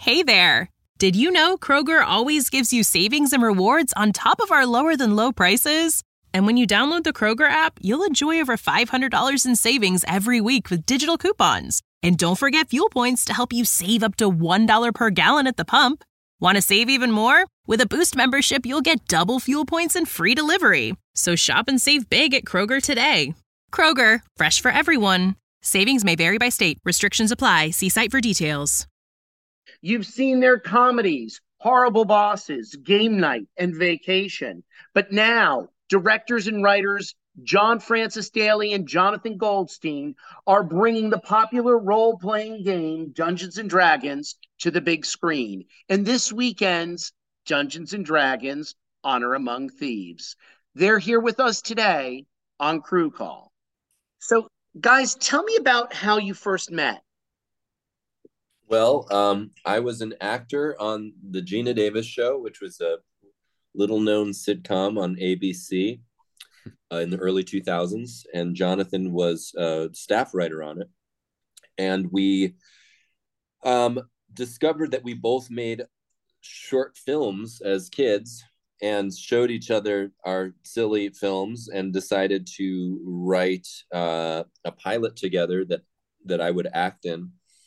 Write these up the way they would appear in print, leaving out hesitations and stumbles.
Hey there! Did you know Kroger always gives you savings and rewards on top of our lower-than-low prices? And when you download the Kroger app, you'll enjoy over $500 in savings every week with digital coupons. And don't forget fuel points to help you save up to $1 per gallon at the pump. Want to save even more? With a Boost membership, you'll get double fuel points and free delivery. So shop and save big at Kroger today. Kroger, fresh for everyone. Savings may vary by state. Restrictions apply. See site for details. You've seen their comedies, Horrible Bosses, Game Night, and Vacation. But now, directors and writers John Francis Daly and Jonathan Goldstein are bringing the popular role-playing game Dungeons & Dragons to the big screen. And this weekend's Dungeons & Dragons Honor Among Thieves. They're here with us today on Crew Call. So, guys, tell me about how you first met. Well, I was an actor on the Gina Davis Show, which was a little-known sitcom on ABC in the early 2000s, and Jonathan was a staff writer on it. And we discovered that we both made short films as kids and showed each other our silly films and decided to write a pilot together that I would act in.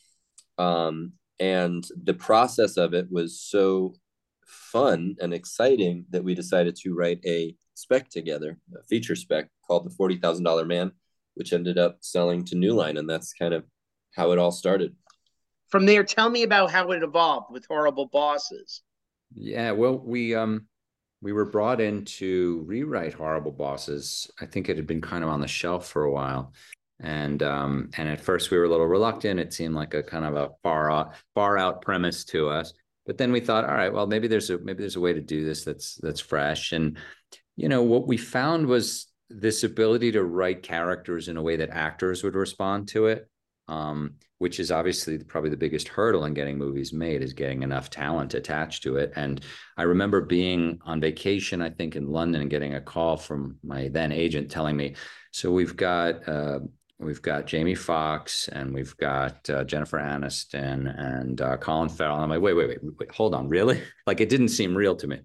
And the process of it was so fun and exciting that we decided to write a spec together, a feature spec called The $40,000 Man, which ended up selling to New Line. And that's kind of how it all started. From there, tell me about how it evolved with Horrible Bosses. Yeah, well, we were brought in to rewrite Horrible Bosses. I think it had been kind of on the shelf for a while. And at first we were a little reluctant. It seemed like a kind of a far out premise to us. But then we thought, all right, well, maybe there's a way to do this that's fresh. And what we found was this ability to write characters in a way that actors would respond to it, which is obviously probably the biggest hurdle in getting movies made, is getting enough talent attached to it. And I remember being on vacation, I think in London, and getting a call from my then agent telling me, so we've got Jamie Foxx and we've got Jennifer Aniston and Colin Farrell. And I'm like, wait, hold on, really? Like, it didn't seem real to me.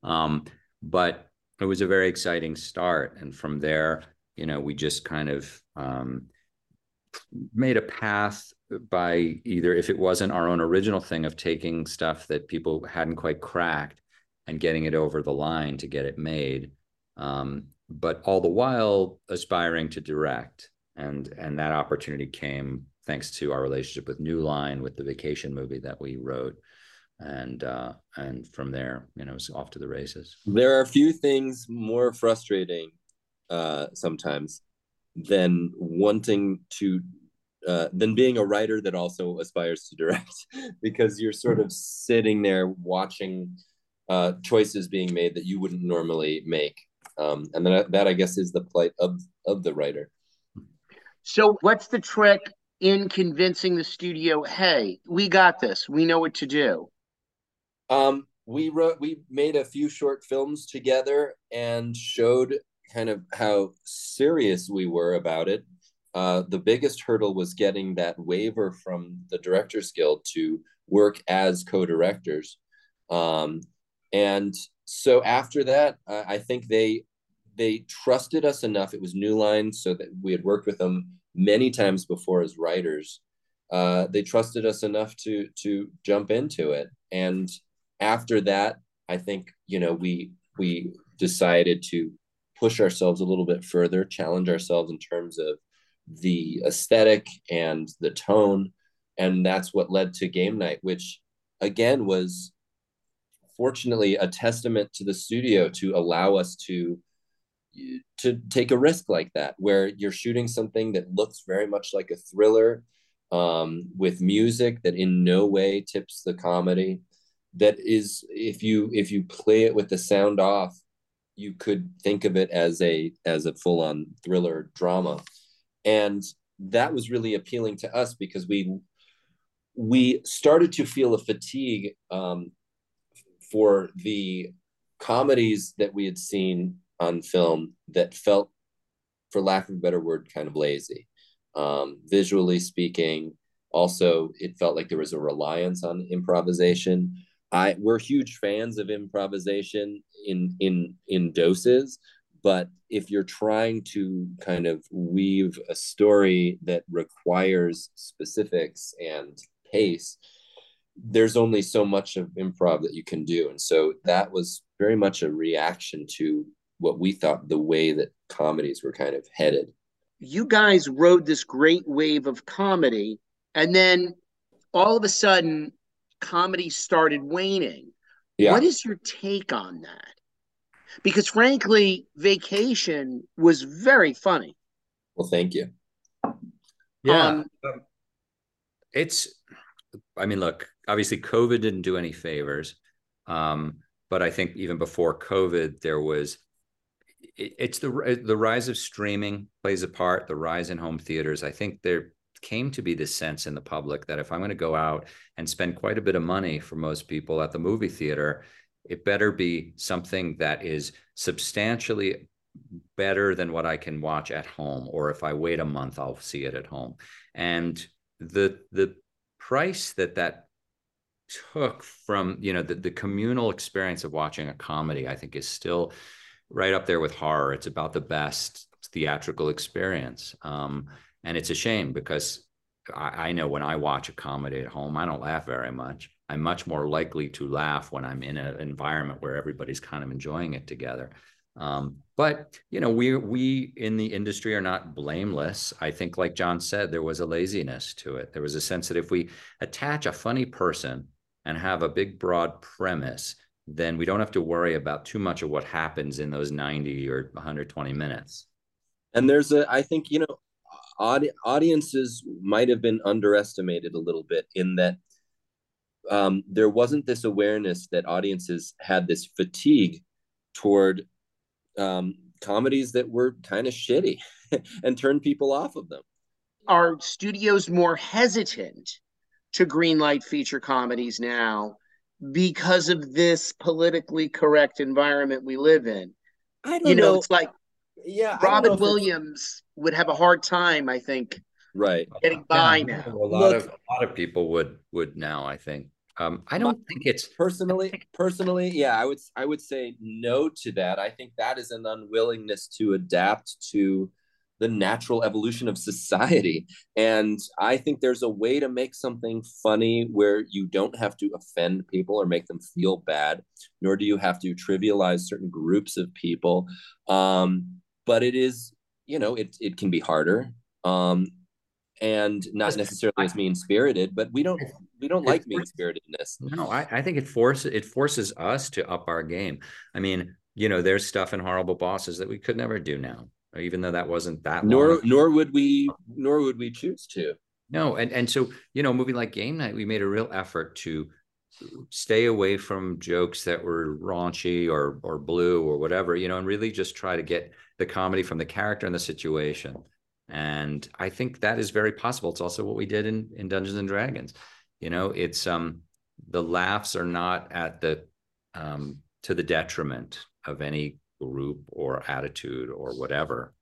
But it was a very exciting start. And from there, we just kind of made a path by either, if it wasn't our own original thing of taking stuff that people hadn't quite cracked and getting it over the line to get it made, but all the while aspiring to direct. And that opportunity came thanks to our relationship with New Line, with the Vacation movie that we wrote. And from there, it was off to the races. There are a few things more frustrating sometimes than wanting to than being a writer that also aspires to direct, because you're sort of sitting there watching choices being made that you wouldn't normally make. And that I guess is the plight of the writer. So what's the trick in convincing the studio, hey, we got this, we know what to do? We made a few short films together and showed kind of how serious we were about it. The biggest hurdle was getting that waiver from the Directors Guild to work as co-directors. And so after that, I think they trusted us enough. It was New Line, so that we had worked with them many times before as writers. They trusted us enough to jump into it. And after that, I think, we decided to push ourselves a little bit further, challenge ourselves in terms of the aesthetic and the tone. And that's what led to Game Night, which again was fortunately a testament to the studio to allow us to take a risk like that, where you're shooting something that looks very much like a thriller, with music that in no way tips the comedy. That is, if you play it with the sound off, you could think of it as a full-on thriller drama. And that was really appealing to us because we started to feel a fatigue for the comedies that we had seen on film that felt, for lack of a better word, kind of lazy, visually speaking, Also, it felt like there was a reliance on improvisation. We're huge fans of improvisation in doses, but if you're trying to kind of weave a story that requires specifics and pace, there's only so much of improv that you can do. And so that was very much a reaction to what we thought the way that comedies were kind of headed. You guys rode this great wave of comedy, and then all of a sudden, comedy started waning. Yeah. What is your take on that? Because frankly, Vacation was very funny. Well, thank you. Yeah. I mean, look, obviously COVID didn't do any favors. But I think even before COVID, it's the rise of streaming plays a part, the rise in home theaters. I think there came to be this sense in the public that if I'm going to go out and spend quite a bit of money for most people at the movie theater, it better be something that is substantially better than what I can watch at home. Or if I wait a month, I'll see it at home. And the price that took from, the communal experience of watching a comedy, I think is still right up there with horror. It's about the best theatrical experience. And it's a shame because I know when I watch a comedy at home, I don't laugh very much. I'm much more likely to laugh when I'm in an environment where everybody's kind of enjoying it together. But we in the industry are not blameless. I think, like John said, there was a laziness to it. There was a sense that if we attach a funny person and have a big, broad premise, then we don't have to worry about too much of what happens in those 90 or 120 minutes. And I think, audiences might have been underestimated a little bit in that there wasn't this awareness that audiences had this fatigue toward comedies that were kind of shitty and turned people off of them. Are studios more hesitant to greenlight feature comedies now because of this politically correct environment we live in? I don't know. It's like, yeah, Robin Williams would have a hard time, I think, right, getting by now. A lot of people would now, I think. I don't think it's personally. Yeah, I would say no to that. I think that is an unwillingness to adapt to the natural evolution of society. And I think there's a way to make something funny where you don't have to offend people or make them feel bad, nor do you have to trivialize certain groups of people. But it is, it can be harder. And not necessarily as mean-spirited, but we don't like mean-spiritedness. No, I think it forces us to up our game. I mean, there's stuff in Horrible Bosses that we could never do now, even though that wasn't that long. Nor would we choose to. No, and so, a movie like Game Night, we made a real effort to stay away from jokes that were raunchy or blue or whatever, and really just try to get the comedy from the character and the situation. And I think that is very possible. It's also what we did in Dungeons and Dragons. It's the laughs are not at the to the detriment of any group or attitude or whatever.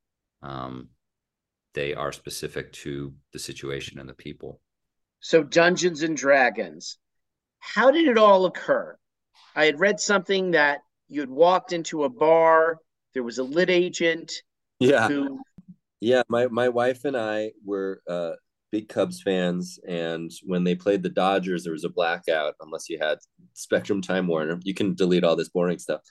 They are specific to the situation and the people. So Dungeons and Dragons, how did it all occur? I had read something that you had walked into a bar, there was a lit agent. Yeah. Yeah, my wife and I were big Cubs fans, and when they played the Dodgers, there was a blackout unless you had Spectrum Time Warner. You can delete all this boring stuff.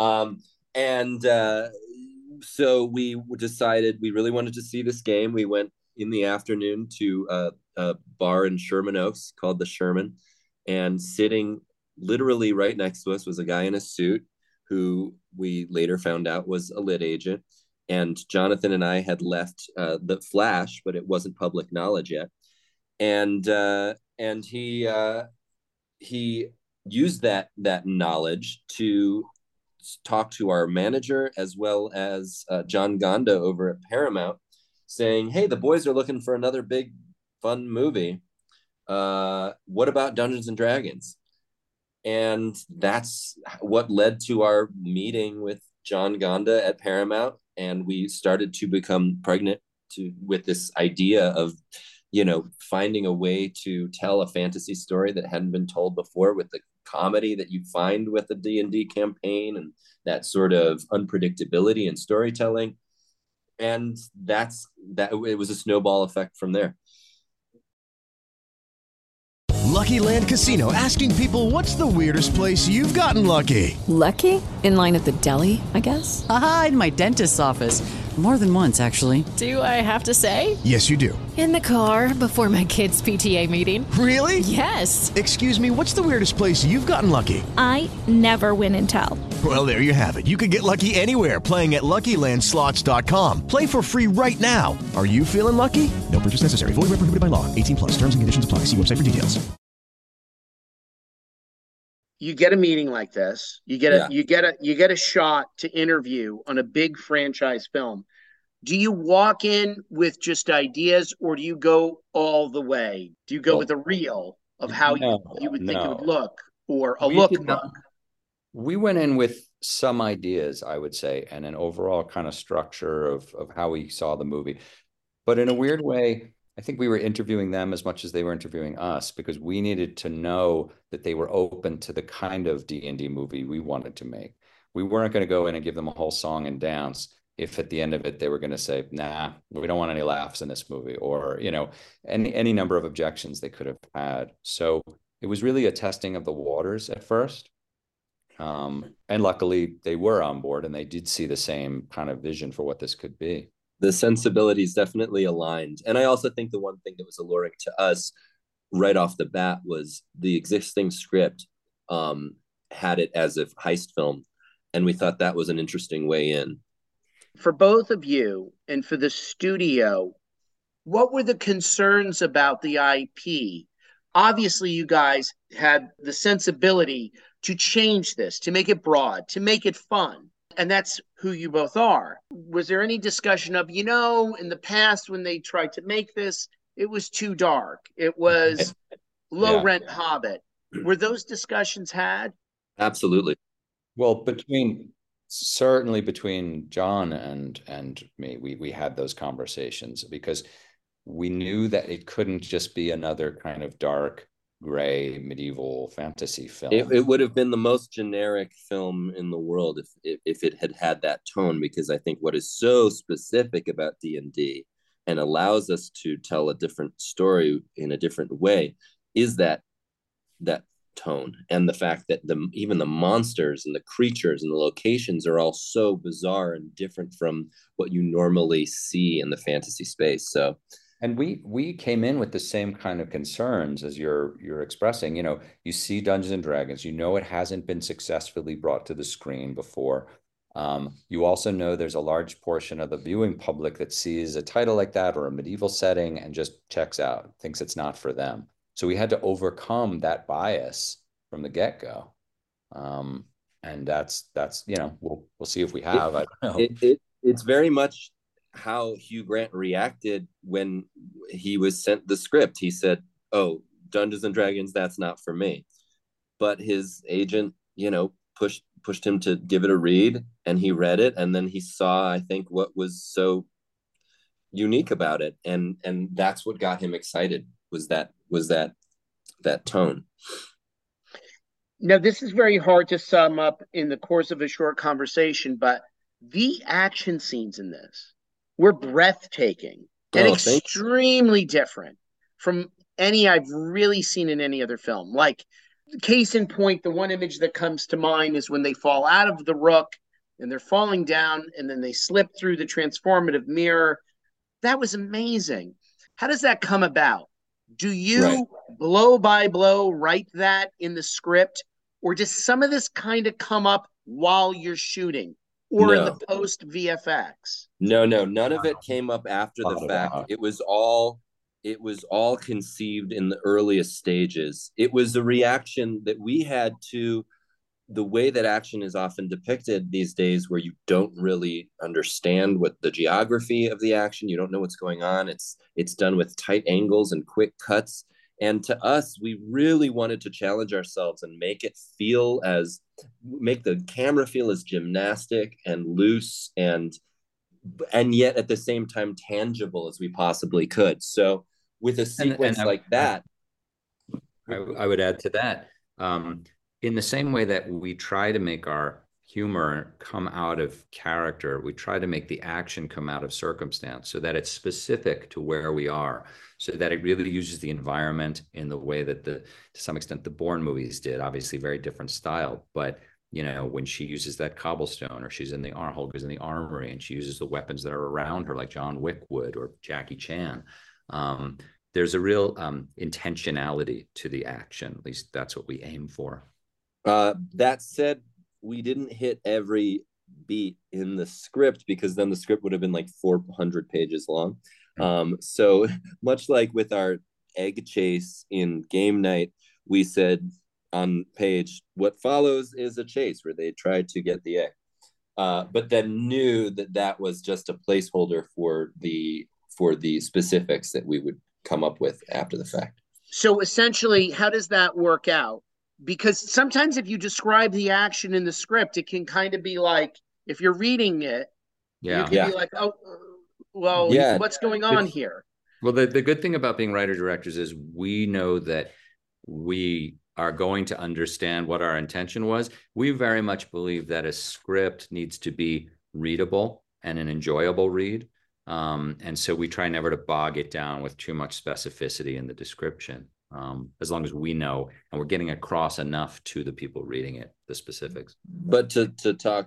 So we decided we really wanted to see this game. We went in the afternoon to a bar in Sherman Oaks called the Sherman, and sitting literally right next to us was a guy in a suit who we later found out was a lit agent. And Jonathan and I had left the Flash, but it wasn't public knowledge yet. And he used that knowledge to talk to our manager as well as John Gonda over at Paramount, saying, "Hey, the boys are looking for another big fun movie. What about Dungeons and Dragons?" And that's what led to our meeting with John Gonda at Paramount. And we started to become pregnant with this idea of finding a way to tell a fantasy story that hadn't been told before with the comedy that you find with the D&D campaign and that sort of unpredictability in storytelling. And that it was a snowball effect from there. Lucky Land Casino, asking people, what's the weirdest place you've gotten lucky? Lucky? In line at the deli, I guess? Aha, in my dentist's office. More than once, actually. Do I have to say? Yes, you do. In the car before my kids' PTA meeting. Really? Yes. Excuse me, what's the weirdest place you've gotten lucky? I never win and tell. Well, there you have it. You can get lucky anywhere, playing at LuckyLandSlots.com. Play for free right now. Are you feeling lucky? No purchase necessary. Void where prohibited by law. 18+. Terms and conditions apply. See website for details. You get a meeting like this. You get a shot to interview on a big franchise film. Do you walk in with just ideas, or do you go all the way? Do you go with a reel of how you would think it would look, or a lookbook? We went in with some ideas, I would say, and an overall kind of structure of how we saw the movie. But in a weird way, I think we were interviewing them as much as they were interviewing us, because we needed to know that they were open to the kind of D&D movie we wanted to make. We weren't going to go in and give them a whole song and dance if at the end of it they were going to say, nah, we don't want any laughs in this movie, or any number of objections they could have had. So it was really a testing of the waters at first. And luckily they were on board and they did see the same kind of vision for what this could be. The sensibilities definitely aligned. And I also think the one thing that was alluring to us right off the bat was the existing script had it as a heist film. And we thought that was an interesting way in. For both of you and for the studio, what were the concerns about the IP? Obviously, you guys had the sensibility to change this, to make it broad, to make it fun. And that's who you both are. Was there any discussion of, in the past when they tried to make this, it was too dark. It was low-rent Hobbit. Were those discussions had? Absolutely. Well, certainly between John and me, we had those conversations, because we knew that it couldn't just be another kind of dark, gray medieval fantasy film. It would have been the most generic film in the world if it had that tone, because I think what is so specific about D&D and allows us to tell a different story in a different way is that tone, and the fact that even the monsters and the creatures and the locations are all so bizarre and different from what you normally see in the fantasy space. So, and we came in with the same kind of concerns as you're expressing. You see Dungeons and Dragons, it hasn't been successfully brought to the screen before. You also know there's a large portion of the viewing public that sees a title like that or a medieval setting and just checks out, thinks it's not for them. So we had to overcome that bias from the get-go. And that's we'll see if we have. I don't know. It's very much how Hugh Grant reacted when he was sent the script. He said, "Oh, Dungeons and Dragons, that's not for me." But his agent, pushed him to give it a read, and he read it, and then he saw, I think, what was so unique about it, and that's what got him excited. Was that tone. Now, this is very hard to sum up in the course of a short conversation, but the action scenes in this were breathtaking and extremely different from any I've really seen in any other film. Like, case in point, the one image that comes to mind is when they fall out of the Rook and they're falling down and then they slip through the transformative mirror. That was amazing. How does that come about? Do you blow by blow write that in the script, or does some of this kind of come up while you're shooting or in the post VFX? No, none of it came up after the fact. It was all conceived in the earliest stages. It was a reaction that we had to the way that action is often depicted these days, where you don't really understand what the geography of the action, you don't know what's going on. It's done with tight angles and quick cuts. And to us, we really wanted to challenge ourselves and make the camera feel as gymnastic and loose and yet at the same time tangible as we possibly could. So with a sequence like that. I would add to that, in the same way that we try to make our humor come out of character, we try to make the action come out of circumstance so that it's specific to where we are, so that it really uses the environment in the way that to some extent the Bourne movies did. Obviously very different style, but when she uses that cobblestone, or she's in the Hulk is in the armory and she uses the weapons that are around her like John Wick would, or Jackie Chan, there's a real intentionality to the action. At least that's what we aim for. That said, we didn't hit every beat in the script, because then the script would have been like 400 pages long. So much like with our egg chase in Game Night, we said on page, what follows is a chase where they tried to get the egg. But then knew that was just a placeholder for the specifics that we would come up with after the fact. So essentially, how does that work out? Because sometimes if you describe the action in the script, it can kind of be like, if you're reading it, you can be like, oh, well, what's going on here? Well, the good thing about being writer-directors is we know that we are going to understand what our intention was. We very much believe that a script needs to be readable and an enjoyable read. And so we try never to bog it down with too much specificity in the description. As long as we know and we're getting across enough to the people reading it, the specifics. But to talk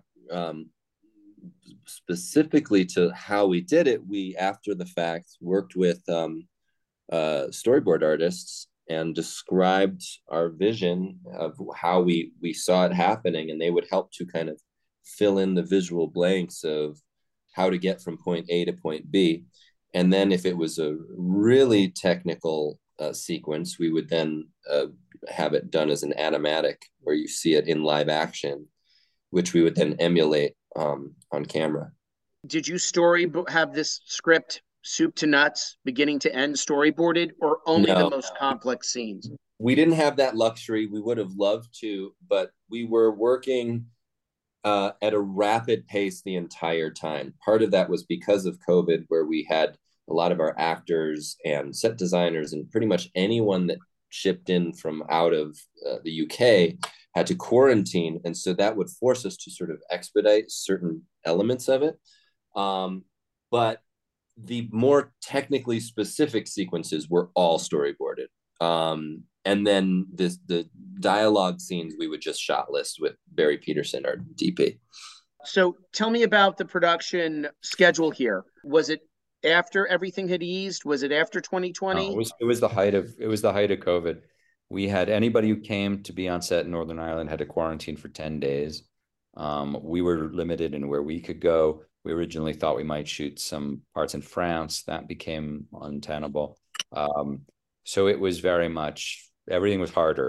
specifically to how we did it, we, after the fact, worked with storyboard artists and described our vision of how we saw it happening, and they would help to kind of fill in the visual blanks of how to get from point A to point B. And then if it was a really technical sequence, we would then have it done as an animatic where you see it in live action, which we would then emulate on camera. Did you have this script soup to nuts, beginning to end, storyboarded, or only the most complex scenes? We didn't have that luxury. We would have loved to, but we were working at a rapid pace the entire time. Part of that was because of COVID, where we had a lot of our actors and set designers and pretty much anyone that shipped in from out of the UK had to quarantine. And so that would force us to sort of expedite certain elements of it. But the more technically specific sequences were all storyboarded. And then the dialogue scenes, we would just shot list with Barry Peterson, our DP. So tell me about the production schedule here. Was it after everything had eased? Was it after 2020? No, it was the height of COVID. We had anybody who came to be on set in Northern Ireland had to quarantine for 10 days. We were limited in where we could go. We originally thought we might shoot some parts in France. That became untenable. So it was very much, everything was harder.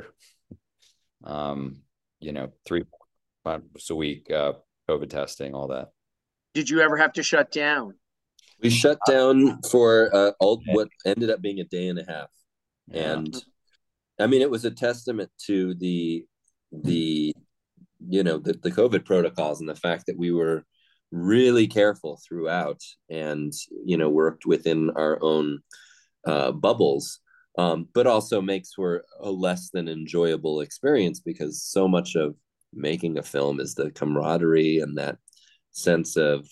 3 times a week, COVID testing, all that. Did you ever have to shut down? We shut down for what ended up being a day and a half. Yeah. And I mean, it was a testament to the COVID protocols and the fact that we were really careful throughout and, worked within our own bubbles, but also makes for a less than enjoyable experience, because so much of making a film is the camaraderie and that sense of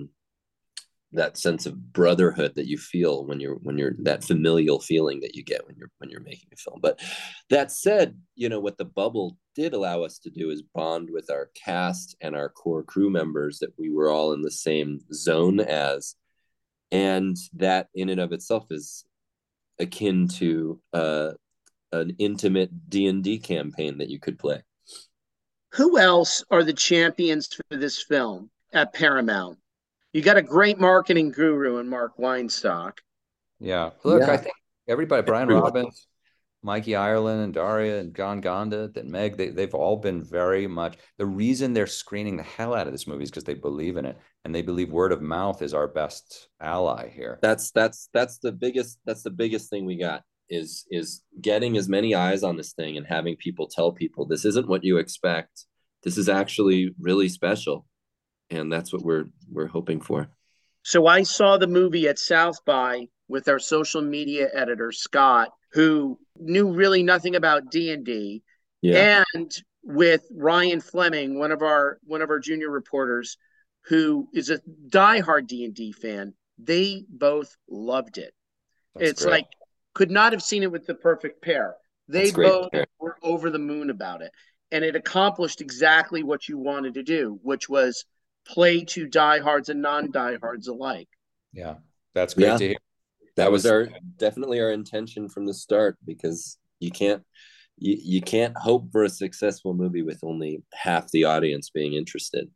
brotherhood that you feel when you're that familial feeling that you get when you're making a film. But that said, what the bubble did allow us to do is bond with our cast and our core crew members that we were all in the same zone as, and that in and of itself is akin to an intimate D&D campaign that you could play. Who else are the champions for this film at Paramount? You got a great marketing guru in Mark Weinstock. Yeah. Look, I think everybody, Brian Robbins, Mikey Ireland and Daria and John Gonda and Meg, they've all been very much, the reason they're screening the hell out of this movie is because they believe in it. And they believe word of mouth is our best ally here. That's the biggest thing we got is getting as many eyes on this thing and having people tell people this isn't what you expect. This is actually really special. And that's what we're hoping for. So I saw the movie at South by with our social media editor, Scott, who knew really nothing about D&D, and with Ryan Fleming, one of our junior reporters, who is a diehard D&D fan. They both loved it. It's great. Like, could not have seen it with the perfect pair. They both were over the moon about it. And it accomplished exactly what you wanted to do, which was play to diehards and non-diehards alike. Yeah, that's great to hear. That was definitely our intention from the start, because you can't hope for a successful movie with only half the audience being interested.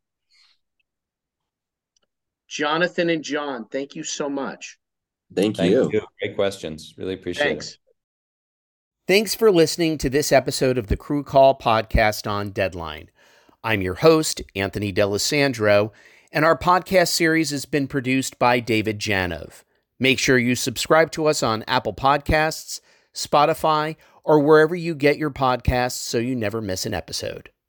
Jonathan and John, thank you so much. Thank you. Great questions. Really appreciate it. Thanks for listening to this episode of the Crew Call podcast on Deadline. I'm your host, Anthony D'Alessandro, and our podcast series has been produced by David Janov. Make sure you subscribe to us on Apple Podcasts, Spotify, or wherever you get your podcasts so you never miss an episode.